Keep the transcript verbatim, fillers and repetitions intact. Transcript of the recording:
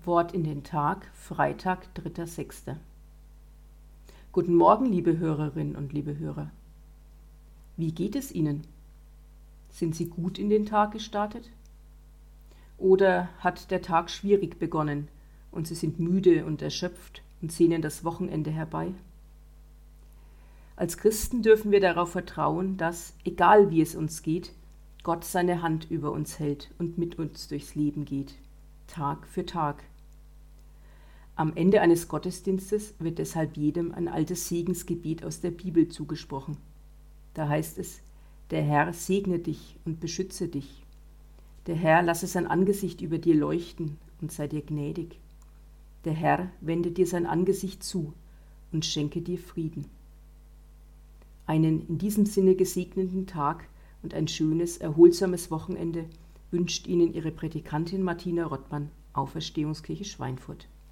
Wort in den Tag, Freitag, dritter sechster Guten Morgen, liebe Hörerinnen und liebe Hörer. Wie geht es Ihnen? Sind Sie gut in den Tag gestartet? Oder hat der Tag schwierig begonnen und Sie sind müde und erschöpft und sehnen das Wochenende herbei? Als Christen dürfen wir darauf vertrauen, dass, egal wie es uns geht, Gott seine Hand über uns hält und mit uns durchs Leben geht, Tag für Tag. Am Ende eines Gottesdienstes wird deshalb jedem ein altes Segensgebet aus der Bibel zugesprochen. Da heißt es: Der Herr segne dich und beschütze dich. Der Herr lasse sein Angesicht über dir leuchten und sei dir gnädig. Der Herr wende dir sein Angesicht zu und schenke dir Frieden. Einen in diesem Sinne gesegneten Tag und ein schönes, erholsames Wochenende wünscht Ihnen Ihre Prädikantin Martina Rottmann, Auferstehungskirche Schweinfurt.